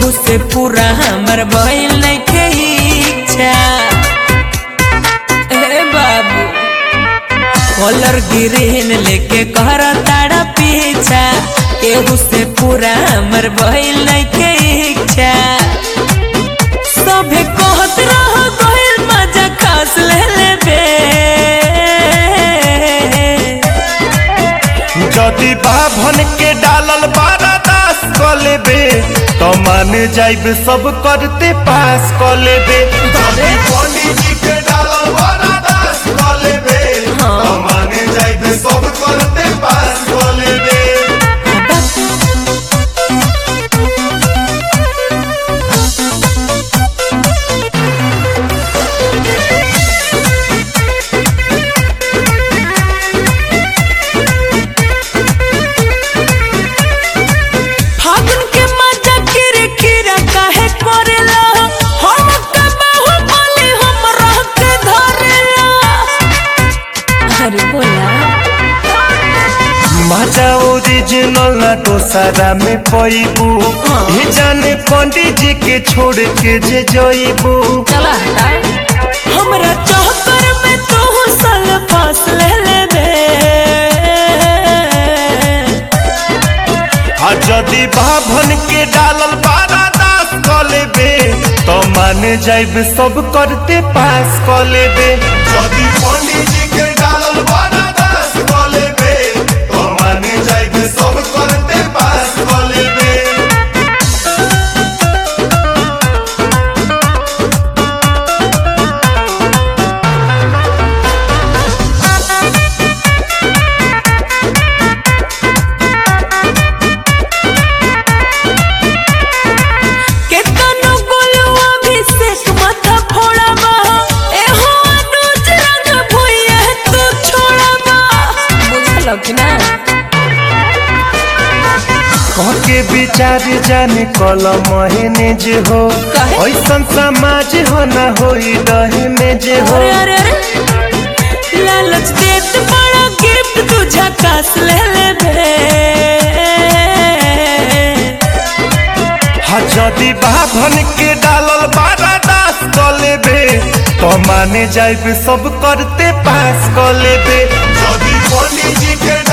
केहू से पूरा हमर भइल नइखे इच्छा। ए बाबू कलर ग्रीन लेके कहर तारा पीछा, केहू से पूरा हमर भइल नइखे इच्छा। सभे कहत रह गइल मजा खास ले लेबे, जदि बाभन के डालल बारादास क लेबे तो मान जाइब सब करते पास क लेबे। जदि पंडित जी के डालल बारादास क लेबे तो मान जाइब सब करते पास क लेबे। मजा ओरिजिनल ना दोसरा में पैबू, ही जाने पंडित जी के छोड़ के जे जइबू। चला हमरा चौकर में तू सल फास ले लेबे। आ जदि बाभन के डालल बारादास क लेबे तो मान जाइब सब करते पास क लेबे। जदि पंडित जी के डालल बारादास क लेबे तो मान जाइब सब करते पास क लेबे। के विचार जाने कल महीने जे हो, ऐसा समाज हो ना होई रहने जे हो। अरे लालच देत बड़ा गिफ्ट तू झकास ले लेबे। हाँ जदि बाभन के डालल बारादास क लेबे तो माने जाइब सब करते पास क लेबे। जदि पंडित जी के